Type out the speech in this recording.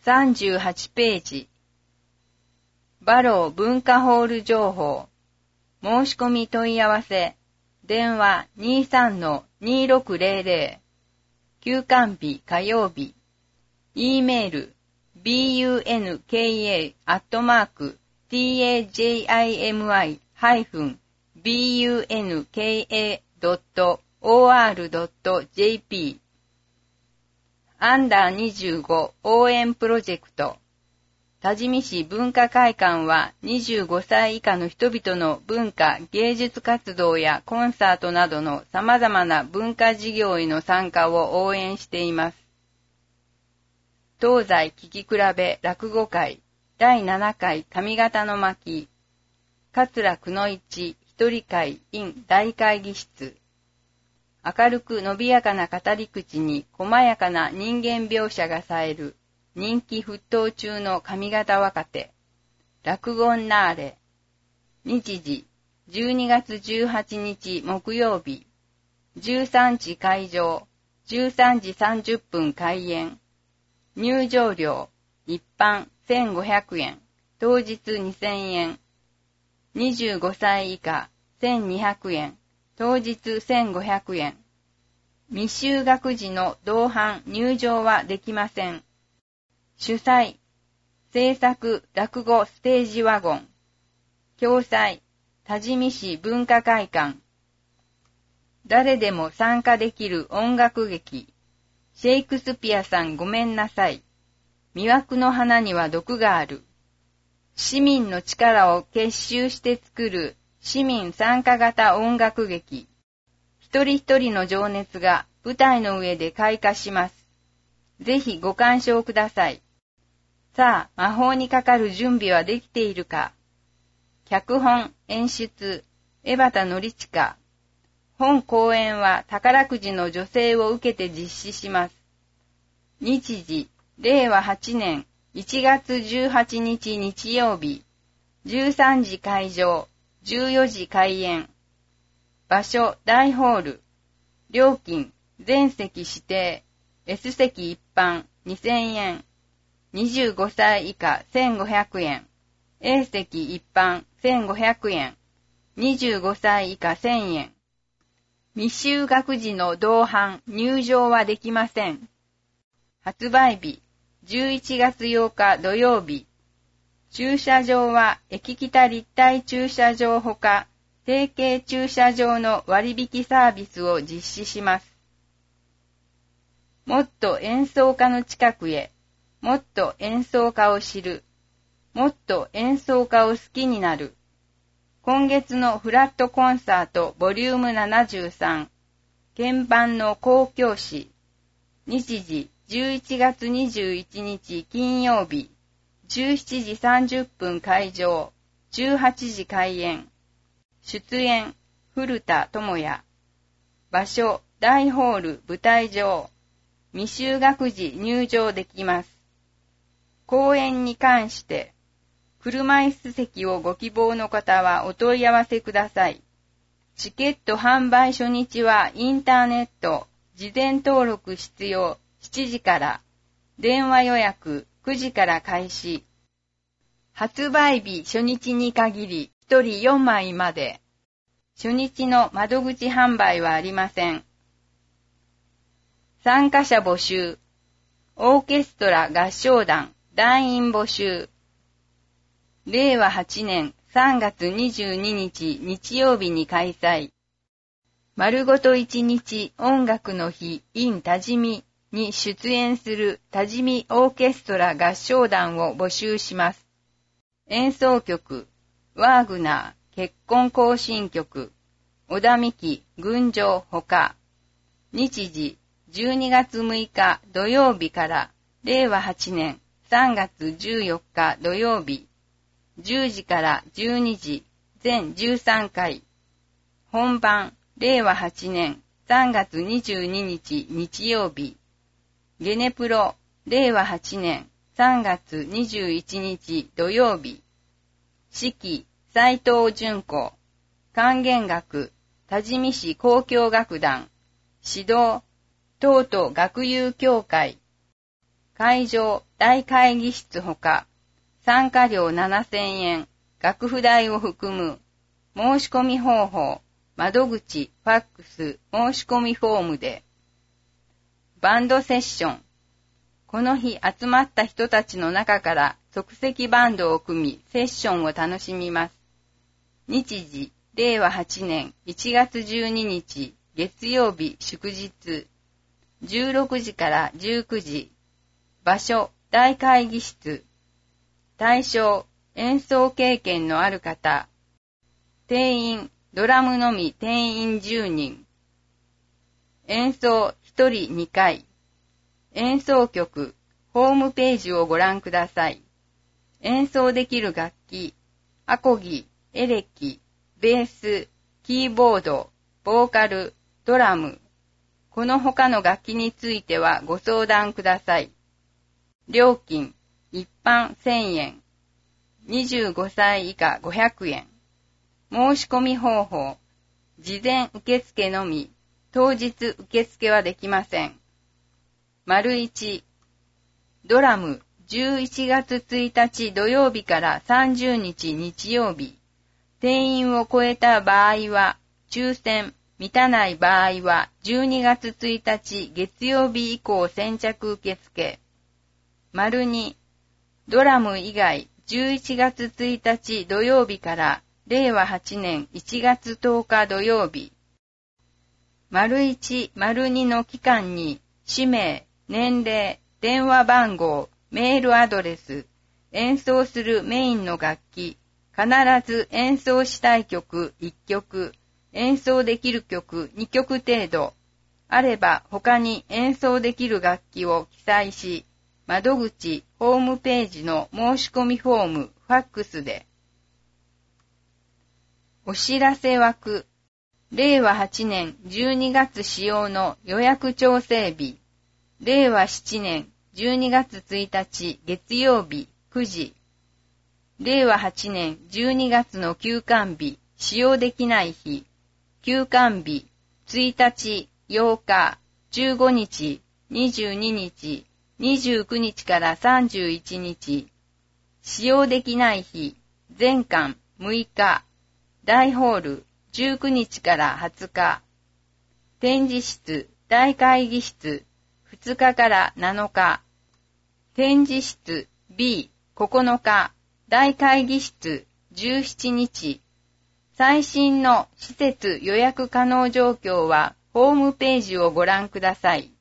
38ページ。バロー文化ホール情報。申し込み問い合わせ。電話 23-2600。休館日火曜日。E メール bunka-tajimi-bunka.or.jp アンダー25応援プロジェクト。多治見市文化会館は25歳以下の人々の文化芸術活動やコンサートなどの様々な文化事業への参加を応援しています。東西聞き比べ落語会第7回上方の巻桂くの一一人会 in 大会議室。明るく伸びやかな語り口に細やかな人間描写が冴える人気沸騰中の上方若手落語んなーれ。日時12月18日木曜日13時会場13時30分開演。入場料一般1500円当日2000円25歳以下1200円当日1500円。未就学時の同伴入場はできません。主催、制作落語ステージワゴン。共催、多治見市文化会館。誰でも参加できる音楽劇。シェイクスピアさんごめんなさい。魅惑の花には毒がある。市民の力を結集して作る市民参加型音楽劇。一人一人の情熱が舞台の上で開花します。ぜひご鑑賞ください。さあ、魔法にかかる準備はできているか。脚本、演出、江端則親。本公演は宝くじの助成を受けて実施します。日時、令和8年1月18日日曜日、13時会場、14時開演。場所、大ホール。料金、全席指定。S 席一般2000円。25歳以下1500円。A 席一般1500円。25歳以下1000円。未就学時の同伴入場はできません。発売日11月8日土曜日。駐車場は駅北立体駐車場ほか提携駐車場の割引サービスを実施します。もっと演奏家の近くへ。もっと演奏家を知る。もっと演奏家を好きになる。今月のフラットコンサートボリューム73。鍵盤の交響詩。日時11月21日金曜日。17時30分会場。18時開演。出演、古田智也。場所、大ホール舞台上。未就学時入場できます。公演に関して、車椅子席をご希望の方はお問い合わせください。チケット販売初日はインターネット、事前登録必要7時から、電話予約9時から開始。発売日初日に限り1人4枚まで。初日の窓口販売はありません。参加者募集。オーケストラ合唱団団員募集。令和8年3月22日日曜日に開催。丸ごと1日音楽の日 in 多治見に出演する多治見オーケストラ合唱団を募集します。演奏曲、ワーグナー結婚行進曲、小田美希群青ほか。日時12月6日土曜日から令和8年3月14日土曜日。10時から12時、全13回。本番、令和8年3月22日日曜日。ゲネプロ、令和8年3月21日土曜日。指揮、斉藤淳子。管弦楽、多治見市交響楽団。指導、東都学友協会。 会場、大会議室ほか、参加料7000円、楽譜代を含む、申し込み方法、窓口、ファックス、申し込みフォームで。バンドセッション。この日集まった人たちの中から即席バンドを組み、セッションを楽しみます。日時、令和8年1月12日、月曜日祝日、16時から19時。場所、大会議室。対象、演奏経験のある方。定員、ドラムのみ定員10人。演奏1人2回。演奏曲、ホームページをご覧ください。演奏できる楽器、アコギ、エレキ、ベース、キーボード、ボーカル、ドラム。この他の楽器についてはご相談ください。料金、一般1000円。25歳以下500円。申し込み方法、事前受付のみ、当日受付はできません。1、ドラム、11月1日土曜日から30日日曜日。定員を超えた場合は、抽選、満たない場合は、12月1日月曜日以降先着受付。2、ドラム以外、11月1日土曜日から令和8年1月10日土曜日。1、2の期間に、氏名、年齢、電話番号、メールアドレス、演奏するメインの楽器、必ず演奏したい曲1曲、演奏できる曲2曲程度、あれば他に演奏できる楽器を記載し、窓口、ホームページの申し込みフォーム、ファックスで。お知らせ枠、令和8年12月使用の予約調整日、令和7年12月1日月曜日9時、令和8年12月の休館日、使用できない日、休館日、1日、8日、15日、22日、29日から31日、使用できない日、全館6日、大ホール19日から20日、展示室、大会議室、2日から7日、展示室 B9日、大会議室17日、最新の施設予約可能状況はホームページをご覧ください。